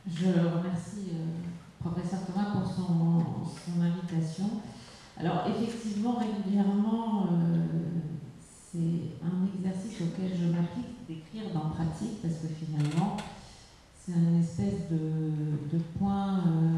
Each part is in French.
Je remercie professeur Thomas pour son invitation. Alors effectivement, régulièrement, c'est un exercice auquel je m'applique d'écrire dans pratique, parce que finalement, c'est une espèce de point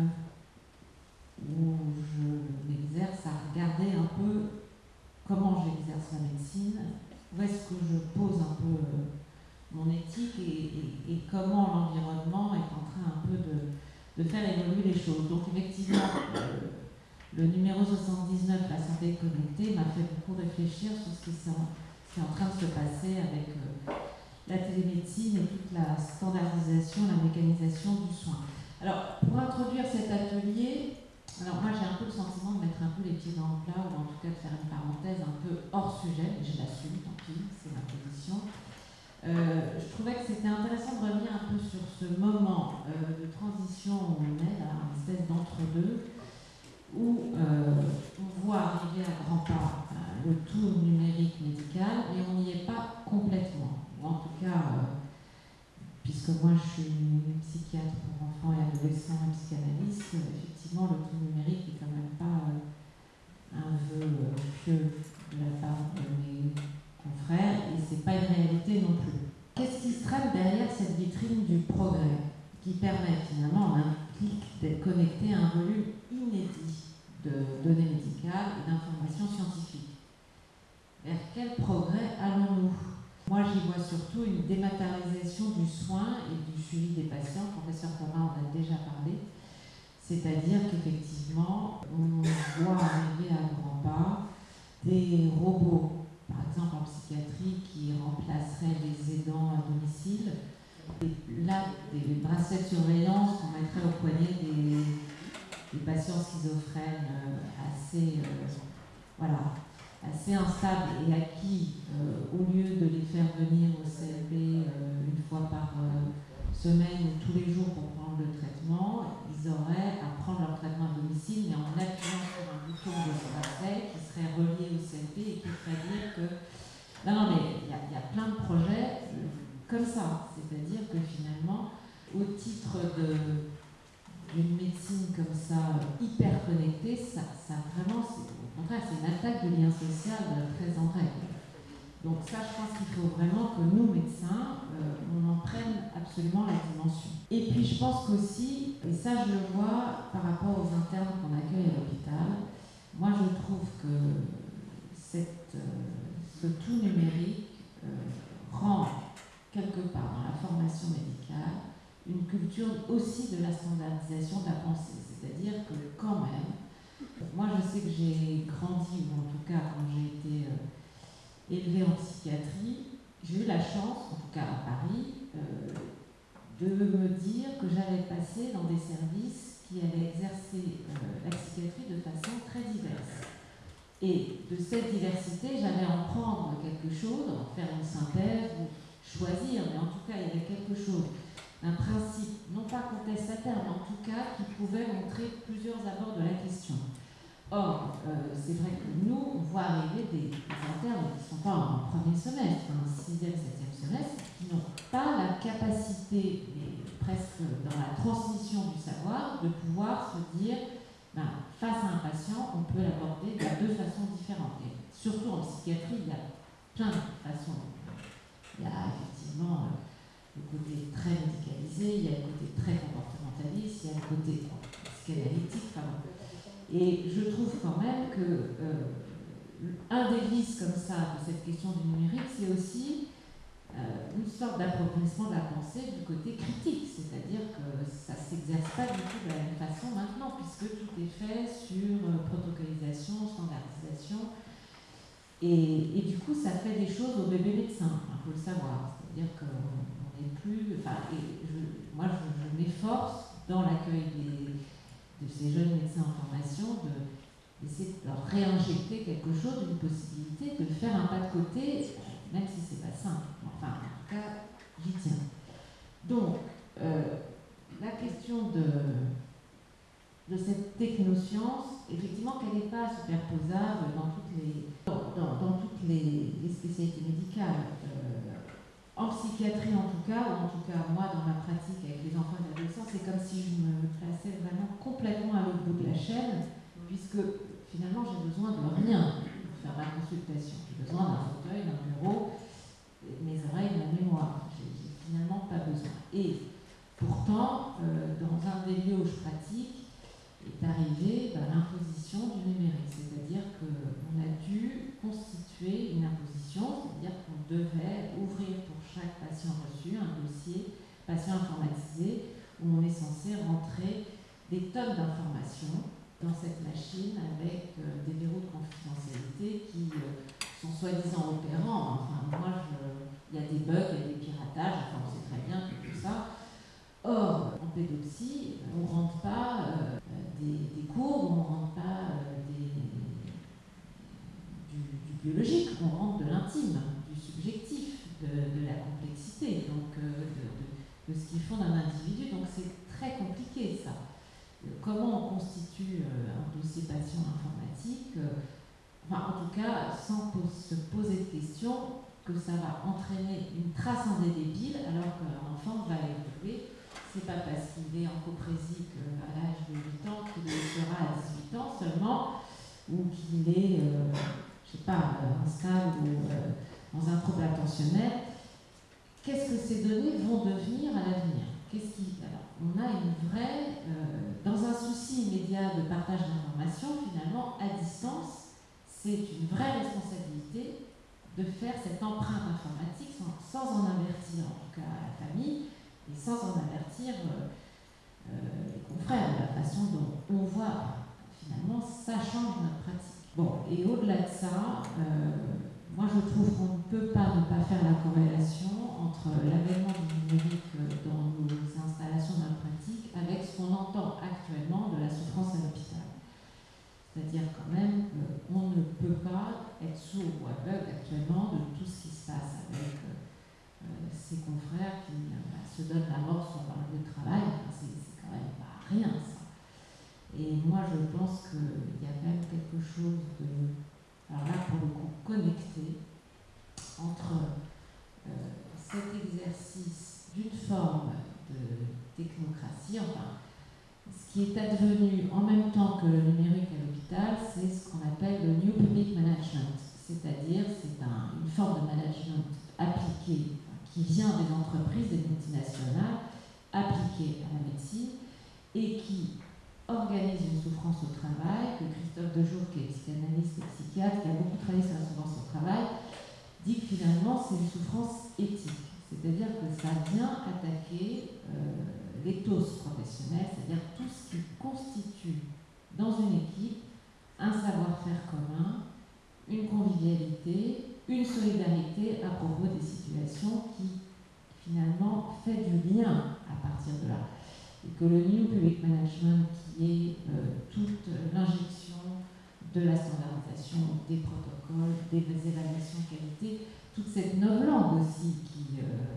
où je m'exerce à regarder un peu comment j'exerce la médecine, où est-ce que je pose un peu mon éthique et comment l'environnement est en train un peu de faire évoluer les choses. Donc effectivement, le numéro 79, la santé connectée, m'a fait beaucoup réfléchir sur ce qui est en train de se passer avec la télémédecine et toute la standardisation, la mécanisation du soin. Alors, pour introduire cet atelier, alors moi j'ai un peu le sentiment de mettre un peu les pieds dans le plat, ou en tout cas de faire une parenthèse un peu hors sujet, mais je l'assume, tant pis, c'est ma position. Je trouvais que c'était intéressant de revenir un peu sur ce moment de transition où on est là, une espèce d'entre-deux, où on voit arriver à grands pas le tout numérique médical, mais on n'y est pas complètement. Ou en tout cas, puisque moi je suis psychiatre pour enfants et adolescents et psychanalyste, effectivement le tout numérique n'est quand même pas un vœu pieux de la part de mes confrères, et c'est pas une réalité non plus. Qu'est-ce qui se trame derrière cette vitrine du progrès qui permet finalement en un clic d'être connecté à un volume inédit de données médicales et d'informations scientifiques? Vers quel progrès allons-nous? Moi, j'y vois surtout une dématérialisation du soin et du suivi des patients. Le professeur Thomas en a déjà parlé. C'est-à-dire qu'effectivement, on voit arriver à grands pas des robots, par exemple en psychiatrie, qui remplaceraient les aidants à domicile. Et là, des bracelets de surveillance qu'on mettrait au poignet des patients schizophrènes assez instables, et à qui, au lieu de les faire venir au CLP une fois par semaine ou tous les jours pour prendre le traitement, ils auraient à prendre leur traitement à domicile, mais en appuyant sur un bouton de ce bracelet qui serait relié au CLP et qui ferait dire que... Non, mais il y a plein de projets comme ça, c'est-à-dire que finalement, au titre d'une médecine comme ça, hyper connectée, ça vraiment, au contraire, c'est une attaque du lien social très en règle. Donc ça, je pense qu'il faut vraiment que nous, médecins, on en prenne absolument la dimension. Et puis je pense qu'aussi, et ça je le vois par rapport aux internes qu'on accueille à l'hôpital, moi je trouve que ce tout numérique rend quelque part dans la formation médicale une culture aussi de la standardisation de la pensée. C'est-à-dire que quand même, moi je sais que j'ai grandi, ou en tout cas quand j'ai été élevée en psychiatrie, j'ai eu la chance, en tout cas à Paris, de me dire que j'allais passer dans des services qui allaient exercer la psychiatrie de façon très diverse. Et de cette diversité, j'allais en prendre quelque chose, en faire une synthèse, ou choisir, mais en tout cas, il y avait quelque chose, un principe, non pas contestataire, mais en tout cas, qui pouvait montrer plusieurs abords de la question. Or, c'est vrai que nous, on voit arriver des internes qui ne sont pas en premier semestre, en 6e, 7e semestre, qui n'ont pas la capacité, et presque dans la transmission du savoir, de pouvoir se dire, face à un patient, on peut l'aborder de deux façons différentes. Et surtout en psychiatrie, il y a plein de façons. Il y a effectivement le côté très médicalisé, il y a le côté très comportementaliste, il y a le côté psychanalytique, et je trouve quand même que un des vices comme ça de cette question du numérique, c'est aussi une sorte d'appropriation de la pensée du côté critique, c'est-à-dire que ça ne s'exerce pas du tout de la même façon maintenant, puisque tout est fait sur protocolisation, standardisation, et du coup ça fait des choses au bébé médecin, il faut le savoir, c'est-à-dire qu'on n'est plus... Moi je m'efforce dans l'accueil de ces jeunes médecins en formation d'essayer de leur réinjecter quelque chose, une possibilité de faire un pas de côté, même si c'est pas simple. Enfin, en tout cas, j'y tiens. Donc, la question de cette technoscience, effectivement, qu'elle n'est pas superposable dans toutes les spécialités médicales. En psychiatrie en tout cas, ou en tout cas moi dans ma pratique avec les enfants et les adolescents, c'est comme si je me plaçais vraiment complètement à l'autre bout de la chaîne, puisque finalement j'ai besoin de rien pour faire ma consultation. J'ai besoin d'un fauteuil, d'un bureau, mes oreilles, ma mémoire. J'ai finalement pas besoin. Et pourtant, dans un des lieux où je pratique, est arrivée l'imposition du numérique, c'est-à-dire qu'on a dû constituer une imposition, c'est-à-dire qu'on devait ouvrir pour chaque patient reçu un dossier patient informatisé où on est censé rentrer des tonnes d'informations dans cette machine avec des verrous de confidentialité qui sont soi-disant opérants. Enfin, il y a des bugs, il y a des piratages, enfin, on sait très bien que tout ça. Or, en pédopsie, on ne rentre pas des courbes, on ne rentre pas du biologique, on rentre de l'intime, du subjectif, de la complexité, donc de ce qui fonde un individu. Donc c'est très compliqué ça. Comment on constitue un dossier patient informatique, enfin en tout cas sans se poser de questions que ça va entraîner une trace indélébile alors qu'un enfant va évoluer. C'est pas parce qu'il est en coprésie qu'à l'âge de 8 ans qu'il le sera à 18 ans seulement, ou qu'il est, je sais pas, instable ou dans un trouble attentionnel. Qu'est-ce que ces données vont devenir à l'avenir? Alors, on a une vraie, dans un souci immédiat de partage d'informations, finalement, à distance, c'est une vraie responsabilité de faire cette empreinte informatique sans en avertir, en tout cas, la famille, et sans en avertir les confrères, de la façon dont on voit, finalement, ça change notre pratique. Bon, et au-delà de ça, moi je trouve qu'on ne peut pas ne pas faire la corrélation entre l'avènement du numérique dans nos installations de pratique avec ce qu'on entend actuellement de la souffrance à l'hôpital. C'est-à-dire quand même qu'on ne peut pas être sourd ou aveugle actuellement de tout ce qui se passe avec ses confrères qui se donnent la mort sur leur lieu de travail. Enfin, c'est quand même pas rien ça. Et moi je pense qu'il y a quand même quelque chose de, alors là pour le coup, connecté entre cet exercice d'une forme de technocratie, enfin, ce qui est advenu en même temps que le numérique à l'hôpital, c'est ce qu'on appelle le New Public Management, c'est-à-dire c'est une forme de management appliquée, qui vient des entreprises, des multinationales, appliquée à la médecine, et qui organise une souffrance au travail, que Christophe Dejour, qui est psychanalyste et psychiatre, qui a beaucoup travaillé sur la souffrance au travail, dit que finalement c'est une souffrance éthique, c'est-à-dire que ça vient attaquer l'éthos professionnel, c'est-à-dire tout ce qui constitue dans une équipe un savoir-faire commun, une convivialité, une solidarité à propos des situations qui finalement fait du lien à partir de là. Et que le New Public Management, qui est toute l'injection de la standardisation des protocoles, des évaluations de qualité, toute cette novlangue aussi qui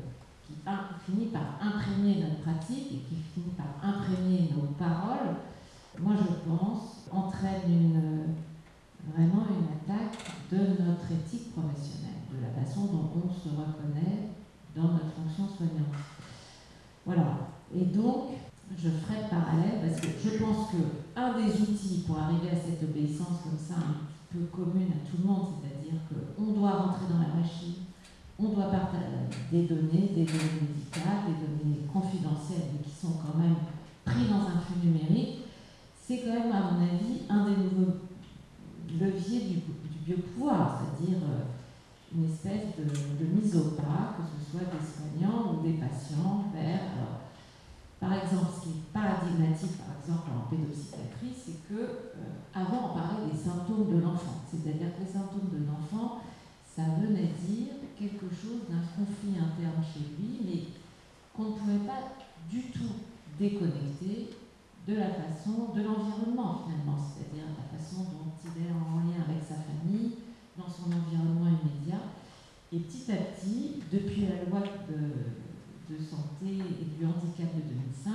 finit par imprégner notre pratique et qui finit par imprégner nos paroles, moi je pense, entraîne vraiment une attaque de notre éthique professionnelle, de la façon dont on se reconnaît dans notre fonction soignante. Voilà. Et donc, je ferai le parallèle parce que je pense qu'un des outils pour arriver à cette obéissance comme ça, un petit peu commune à tout le monde, c'est-à-dire qu'on doit rentrer dans la machine, on doit partager des données médicales, des données confidentielles, mais qui sont quand même prises dans un flux numérique, c'est quand même, à mon avis, un des nouveaux leviers du biopouvoir, c'est-à-dire une espèce de mise au pas, que ce soit des soignants ou des patients, vers... par exemple, ce qui est paradigmatique, par exemple en pédopsychiatrie, c'est que avant on parlait des symptômes de l'enfant, c'est-à-dire que les symptômes de l'enfant, ça venait dire quelque chose d'un conflit interne chez lui, mais qu'on ne pouvait pas du tout déconnecter de la façon, de l'environnement finalement, c'est-à-dire la façon dont il est en lien avec sa famille, dans son environnement immédiat. Et petit à petit, depuis la loi de santé et du handicap de 2005,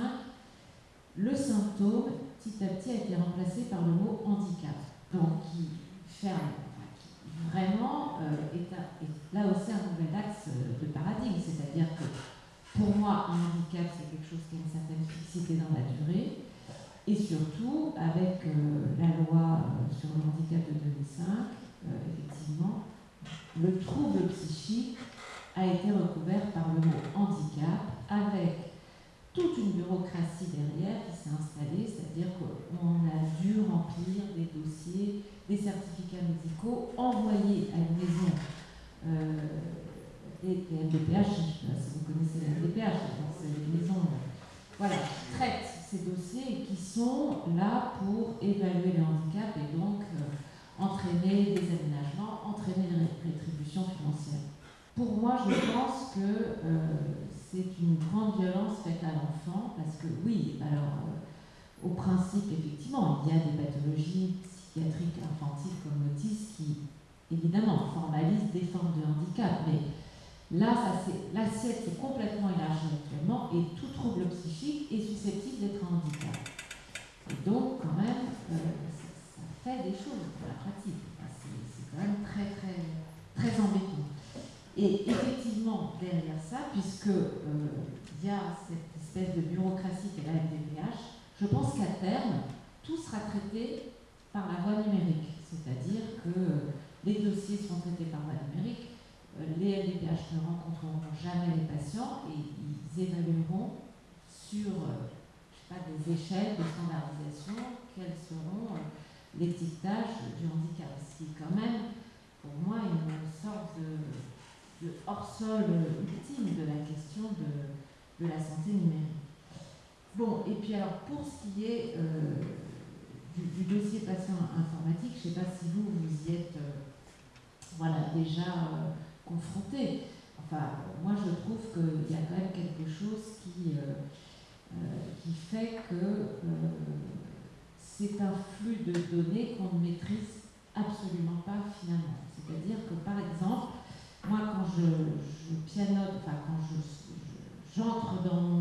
le symptôme, petit à petit, a été remplacé par le mot handicap. Donc, qui vraiment est là aussi un nouvel axe de paradigme, c'est-à-dire que pour moi, un handicap, c'est quelque chose qui a une certaine fixité dans la durée, et surtout, avec la loi sur le handicap de 2005, effectivement, le trouble psychique a été recouvert par le mot handicap, avec toute une bureaucratie derrière qui s'est installée, c'est-à-dire qu'on a dû remplir des dossiers, des certificats médicaux, envoyés à une maison, et MDPH, je ne sais pas si vous connaissez la MDPH, c'est les maisons, voilà, qui traitent ces dossiers et qui sont là pour évaluer les handicaps et donc entraîner des aménagements, entraîner des rétributions financières. Pour moi, je pense que c'est une grande violence faite à l'enfant, parce que oui, alors au principe, effectivement, il y a des pathologies psychiatriques infantiles comme l'autisme qui, évidemment, formalisent des formes de handicap, mais là, l'assiette s'est complètement élargie actuellement et tout trouble psychique est susceptible d'être un handicap. Et donc, quand même, ça fait des choses dans la pratique. Enfin, c'est quand même très, très, très embêtant. Et effectivement, derrière ça, puisque y a cette espèce de bureaucratie qu'est la MDPH, je pense qu'à terme, tout sera traité par la voie numérique. C'est-à-dire que les dossiers seront traités par voie numérique, les LDPH ne rencontreront jamais les patients et ils évalueront sur je sais pas, des échelles de standardisation quels seront l'étiquetage du handicap. Ce qui est quand même, pour moi, une sorte de hors-sol ultime de la question de la santé numérique. Bon, et puis alors, pour ce qui est du dossier patient informatique, je ne sais pas si vous y êtes voilà, déjà confronté. Enfin, moi je trouve qu'il y a quand même quelque chose qui fait que c'est un flux de données qu'on ne maîtrise absolument pas finalement. C'est-à-dire que par exemple, moi quand je pianote, enfin quand j'entre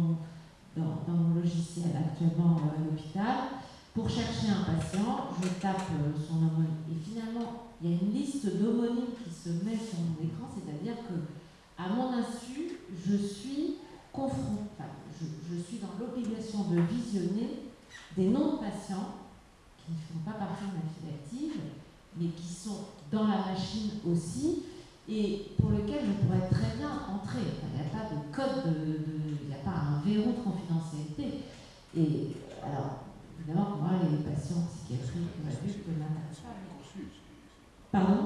dans mon logiciel actuellement à l'hôpital, pour chercher un patient, je tape son homonyme. Et finalement, il y a une liste d'homonymes qui se met sur mon écran, c'est-à-dire que, à mon insu, je suis confrontée, enfin, je suis dans l'obligation de visionner des noms de patients qui ne font pas partie de ma file active, mais qui sont dans la machine aussi, et pour lesquels je pourrais très bien entrer. Enfin, il n'y a pas de code, il n'y a pas un verrou de confidentialité. Et alors, évidemment, moi, les patients psychiatriques adultes ne m'intéressent pas. Pardon ?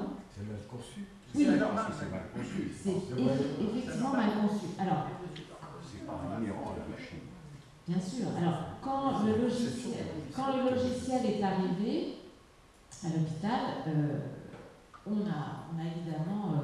C'est mal conçu. Oui, c'est mal conçu. C'est effectivement mal conçu. Alors, c'est pas inhérent à la machine. Bien sûr. Alors, quand le logiciel est arrivé à l'hôpital, on a évidemment,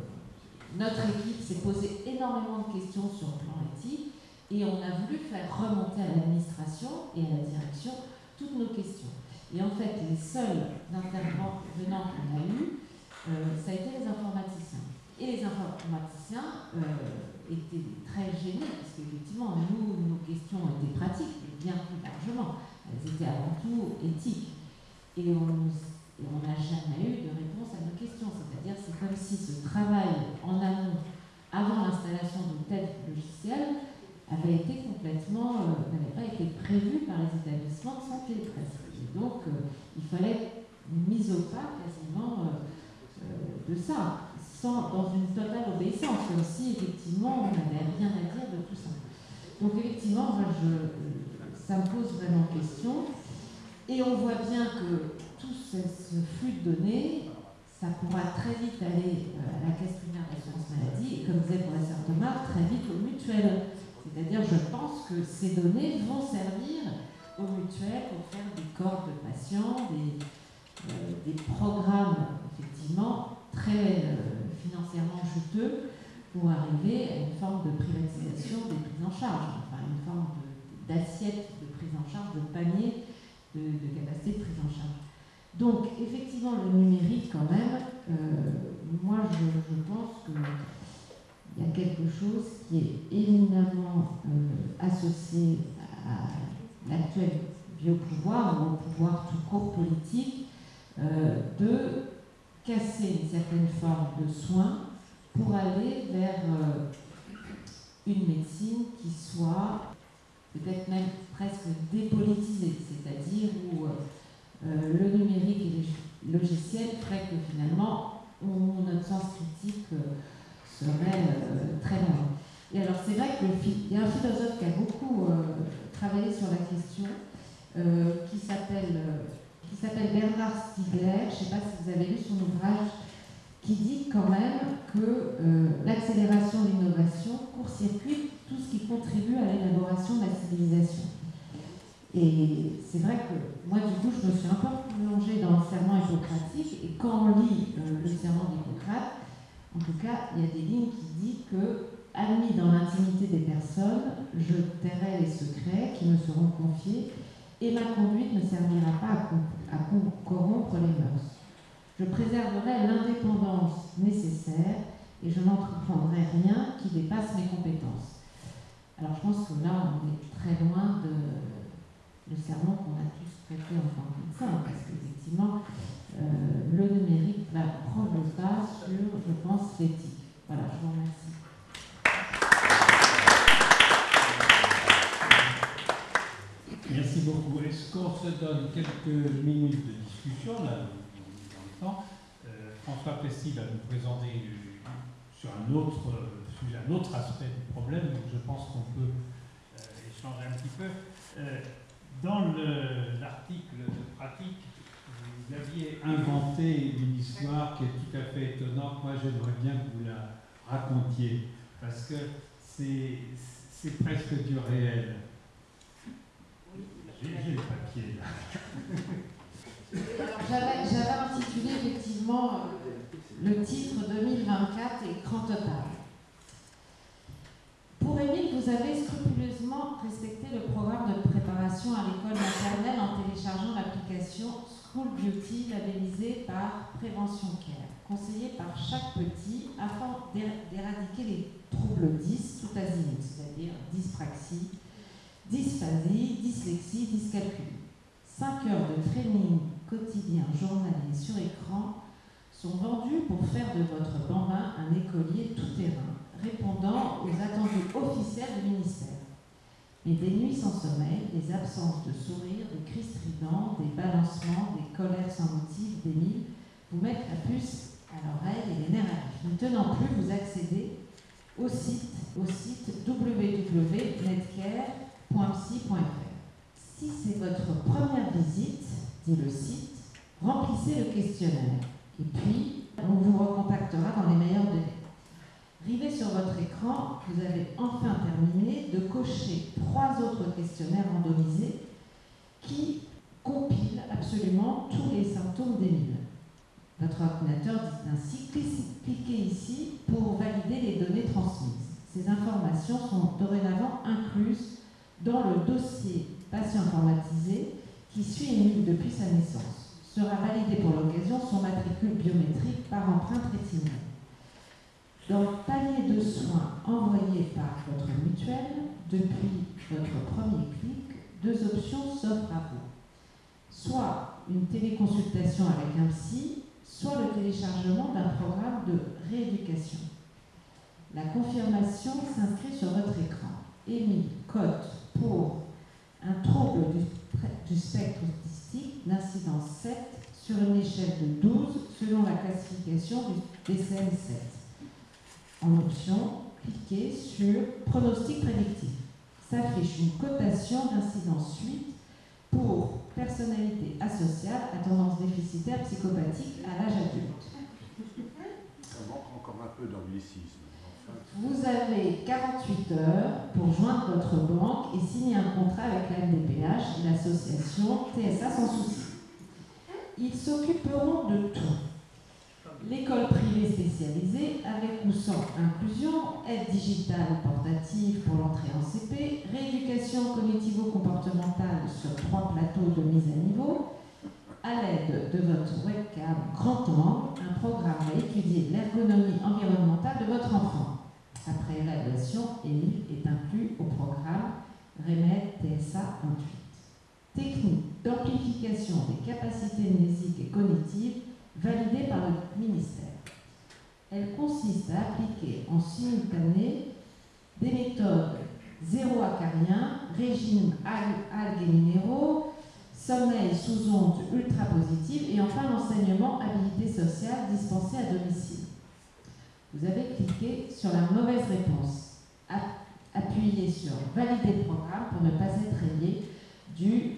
notre équipe s'est posé énormément de questions sur le plan éthique et on a voulu faire remonter à l'administration et à la direction toutes nos questions. Et en fait, les seuls intervenants qu'on a eus, ça a été les informaticiens. Et les informaticiens étaient très gênés, parce qu'effectivement, nos questions étaient pratiques, mais bien plus largement. Elles étaient avant tout éthiques. Et on n'a jamais eu de réponse à nos questions. C'est-à-dire, c'est comme si ce travail en amont, avant l'installation de tel logiciel, avait été complètement, n'avait pas été prévu par les établissements de santé presque. Et donc, il fallait une mise au pas quasiment de ça, dans une totale obéissance, comme si effectivement on n'avait rien à dire de tout ça. Donc effectivement, moi, ça me pose vraiment question. Et on voit bien que tout ce flux de données, ça pourra très vite aller à la caisse primaire d'assurance maladie, et comme disait le professeur Thomas, très vite aux mutuelles. C'est-à-dire, je pense que ces données vont servir aux mutuelles pour faire des corps de patients, des programmes, effectivement, très financièrement juteux pour arriver à une forme de privatisation des prises en charge, enfin une forme d'assiette de prise en charge, de panier de capacité de prise en charge. Donc, effectivement, le numérique, quand même, moi, je pense qu'il y a quelque chose qui est éminemment associé à l'actuel biopouvoir, ou au pouvoir tout court politique, de casser une certaine forme de soins pour aller vers une médecine qui soit peut-être même presque dépolitisée, c'est-à-dire où le numérique et les logiciels feraient que finalement notre sens critique serait très loin. Et alors c'est vrai qu'il y a un philosophe qui a beaucoup travaillé sur la question, qui s'appelle Bernard Stiegler, je ne sais pas si vous avez lu son ouvrage, qui dit quand même que l'accélération de l'innovation court-circuite tout ce qui contribue à l'élaboration de la civilisation. Et c'est vrai que moi, du coup, je me suis un peu plongée dans le serment hippocratique, et quand on lit le serment d'Hippocrate, en tout cas, il y a des lignes qui disent que, admis dans l'intimité des personnes, je tairai les secrets qui me seront confiés, et ma conduite ne servira pas à corrompre les mœurs. Je préserverai l'indépendance nécessaire et je n'entreprendrai rien qui dépasse mes compétences. Alors je pense que là, on est très loin du serment qu'on a tous prêté en tant que médecin, parce qu'effectivement, le numérique va prendre le pas sur, je pense, l'éthique. Voilà, je vous remercie. Merci beaucoup. Est-ce qu'on se donne quelques minutes de discussion là, dans le temps? François Pesty va nous présenter sur un autre sujet, un autre aspect du problème, donc je pense qu'on peut échanger un petit peu. Dans l'article de pratique, vous aviez inventé une histoire qui est tout à fait étonnante. Moi, j'aimerais bien que vous la racontiez, parce que c'est presque du réel. J'ai le papier là. Alors, j'avais intitulé effectivement le titre 2024 écran total. Pour Émile, vous avez scrupuleusement respecté le programme de préparation à l'école maternelle en téléchargeant l'application School Beauty labellisée par Prévention Care, conseillée par chaque petit afin d'éradiquer les troubles 10 tout azimut, c'est-à-dire dyspraxie, dysphasie, dyslexie, dyscalculie. 5 heures de training quotidien journalier sur écran sont vendues pour faire de votre bambin un écolier tout-terrain, répondant aux attendus officiels du ministère. Mais des nuits sans sommeil, des absences de sourire, des cris stridents, des balancements, des colères sans motif, d'Émile, vous mettent la puce à l'oreille et les nerfs à vif. Ne tenant plus, vous accédez au site www.netcare.psy.fr. Si c'est votre première visite, dit le site, remplissez le questionnaire et puis on vous recontactera dans les meilleurs délais. Rivez sur votre écran, vous avez enfin terminé de cocher 3 autres questionnaires randomisés qui compilent absolument tous les symptômes d'Émile. Votre ordinateur dit ainsi, cliquez ici pour valider les données transmises. Ces informations sont dorénavant incluses dans le dossier patient informatisé qui suit Émile depuis sa naissance. Sera validé pour l'occasion son matricule biométrique par empreinte rétinienne. Dans le panier de soins envoyé par votre mutuelle, depuis votre premier clic, 2 options s'offrent à vous. Soit une téléconsultation avec un psy, soit le téléchargement d'un programme de rééducation. La confirmation s'inscrit sur votre écran. Émile cote pour un trouble du spectre autistique d'incidence 7 sur une échelle de 12 selon la classification du DSM-7. En option, cliquez sur Pronostic prédictif. S'affiche une cotation d'incidence 8 pour personnalité asociale à tendance déficitaire psychopathique à l'âge adulte. Ça manque encore un peu d'anglicisme. Vous avez 48 heures pour joindre votre banque et signer un contrat avec la MDPH et l'association TSA sans souci. Ils s'occuperont de tout. L'école privée spécialisée, avec ou sans inclusion, aide digitale portative pour l'entrée en CP, rééducation cognitivo-comportementale sur 3 plateaux de mise à niveau, à l'aide de votre webcam grand angle, un programme va étudier l'ergonomie environnementale de votre enfant. Après évaluation, Émile est inclus au programme REMED TSA 28. Technique d'amplification des capacités mnésiques et cognitives validée par le ministère. Elle consiste à appliquer en simultané des méthodes zéro acarien, régime algues et minéraux, sommeil sous ondes ultra positives et enfin l'enseignement habilité sociale dispensé à domicile. Vous avez cliqué sur la mauvaise réponse. Appuyez sur valider le programme pour ne pas être rayé du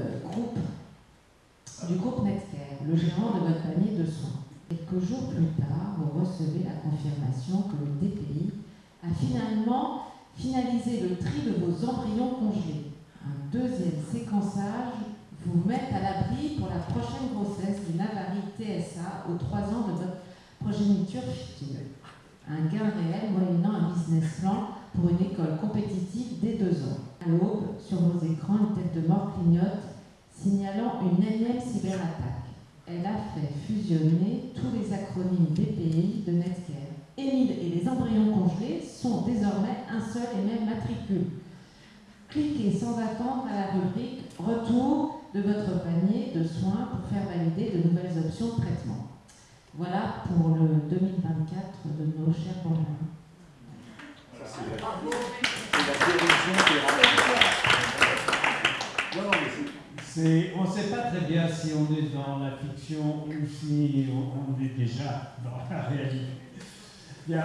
groupe Netcare, le gérant de votre panier de soins. Quelques jours plus tard, vous recevez la confirmation que le DPI a finalement finalisé le tri de vos embryons congelés. Un deuxième séquençage vous met à l'abri pour la prochaine grossesse d'une avarie TSA aux 3 ans de votre progéniture future. Un gain réel moyennant un business plan pour une école compétitive dès 2 ans. À l'aube, sur vos écrans, une tête de mort clignote, signalant une énième cyberattaque. Elle a fait fusionner tous les acronymes DPI de Netcare. Émile et les embryons congelés sont désormais un seul et même matricule. Cliquez sans attendre à la rubrique « Retour de votre panier de soins » pour faire valider de nouvelles options de traitement. Voilà pour le 2024 de nos chers bambins. C'est la guérison qui est non, mais on ne sait pas très bien si on est dans la fiction ou si on est déjà dans la réalité.